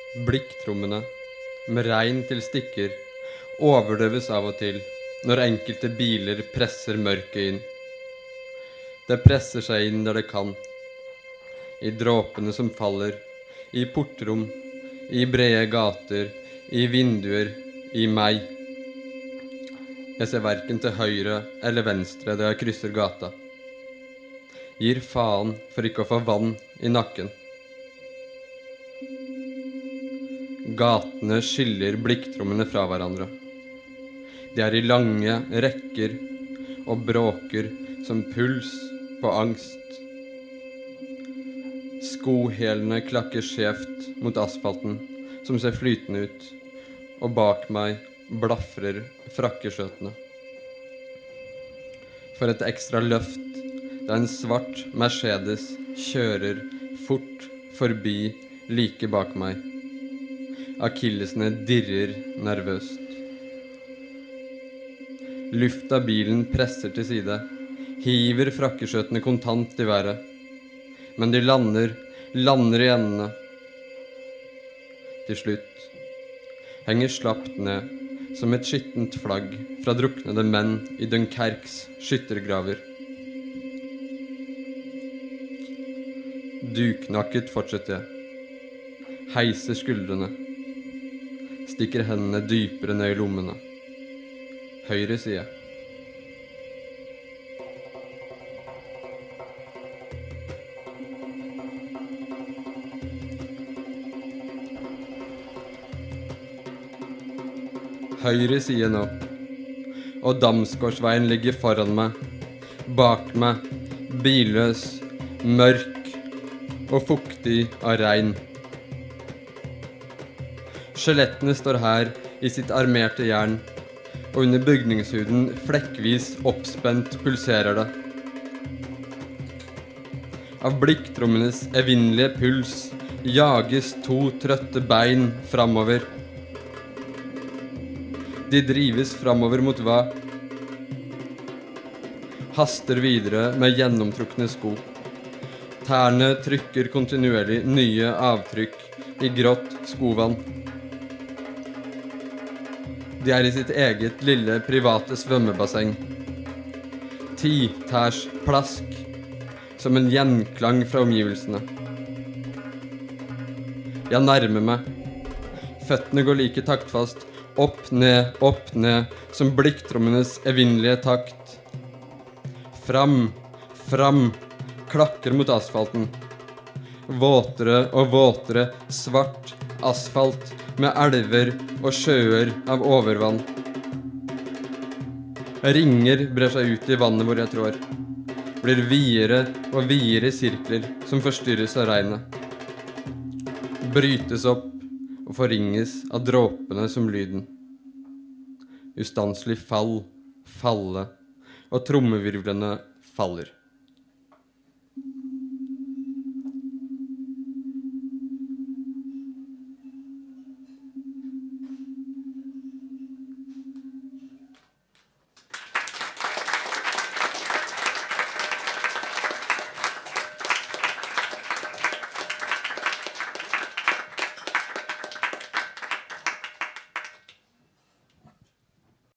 Blikktrommene, med regn til stikker, overdøves av og til når enkelte biler presser mørket inn. Det presser seg inn der det kan, i dråpene som faller, i portrom, i brede gater, i vinduer, i meg. Jeg ser hverken til høyre eller venstre da jeg krysser gata. Gir faen for ikke å få vann i nakken. Gatene skiller blikktrommene fra hverandre. De er i lange rekker og bråker som puls på angst. Skohælene klakker skjevt mot asfalten, som ser flytende ut, og bak meg blafrer frakkeskjøtene. For et ekstra løft da en svart Mercedes kjører fort forbi like bak meg. Akillesene dirrer nervøst. Luft av bilen presser til side, hiver frakkeskjøtene kontant i været. Men de lander i endene. Til slutt henger slapt ned som et skittent flagg fra druknede menn i Dunkerques skyttergraver. Duknakket fortsetter jeg. Heiser skuldrene. Stikker hendene dypere ned i lommene. Høyre side. Høyre side nå. Og Damsgårdsveien ligger foran meg. Bak meg. Billøs. Mørk. Og fuktig av regn. Skjelettene står her i sitt armerte jern, og under bygningshuden flekkvis oppspent pulserer det. Av blikktrommenes evinnelige puls jages 2 trøtte bein framover. De drives framover mot hva? Haster videre med gjennomtrukne sko. Tærne trykker kontinuerlig nye avtrykk i grått skovann. De er i sitt eget lille private svømmebasseng. 10-tærs plask, som en gjenklang fra omgivelsene. Jeg nærmer meg. Føttene går like taktfast, opp, ned, som blikktrommenes evinnelige takt. Fram, klakker mot asfalten. Våtere og våtere, svart asfalt med elver og sjøer av overvann. Ringer brer seg ut i vannet hvor jeg trår. Blir videre og videre sirkler som forstyrres av regnet. Brytes opp og forringes av dråpene som lyden. Ustanselig falle, og trommevirvlene faller.